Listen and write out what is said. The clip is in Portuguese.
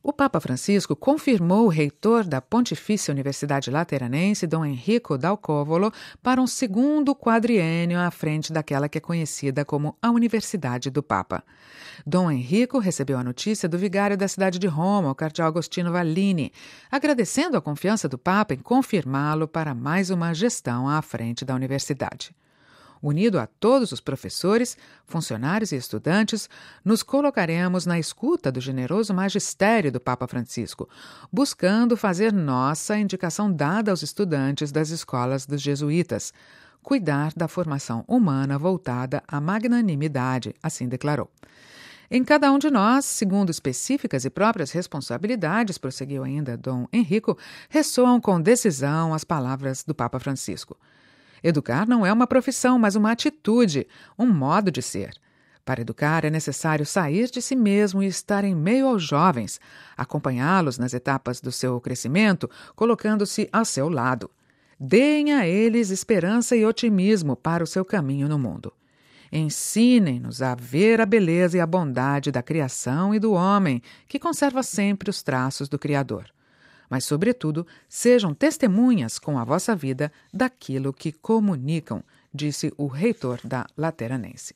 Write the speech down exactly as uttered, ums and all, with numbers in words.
O Papa Francisco confirmou o reitor da Pontifícia Universidade Lateranense, Dom Enrico Dal Covolo, para um segundo quadriênio à frente daquela que é conhecida como a Universidade do Papa. Dom Enrico recebeu a notícia do vigário da cidade de Roma, o cardeal Agostino Vallini, agradecendo a confiança do Papa em confirmá-lo para mais uma gestão à frente da universidade. Unido a todos os professores, funcionários e estudantes, nos colocaremos na escuta do generoso magistério do Papa Francisco, buscando fazer nossa a indicação dada aos estudantes das escolas dos jesuítas, cuidar da formação humana voltada à magnanimidade, assim declarou. Em cada um de nós, segundo específicas e próprias responsabilidades, prosseguiu ainda Dom Enrico, ressoam com decisão as palavras do Papa Francisco. Educar não é uma profissão, mas uma atitude, um modo de ser. Para educar é necessário sair de si mesmo e estar em meio aos jovens, acompanhá-los nas etapas do seu crescimento, colocando-se ao seu lado. Deem a eles esperança e otimismo para o seu caminho no mundo. Ensinem-nos a ver a beleza e a bondade da criação e do homem, que conserva sempre os traços do Criador. Mas, sobretudo, sejam testemunhas com a vossa vida daquilo que comunicam, disse o reitor da Lateranense.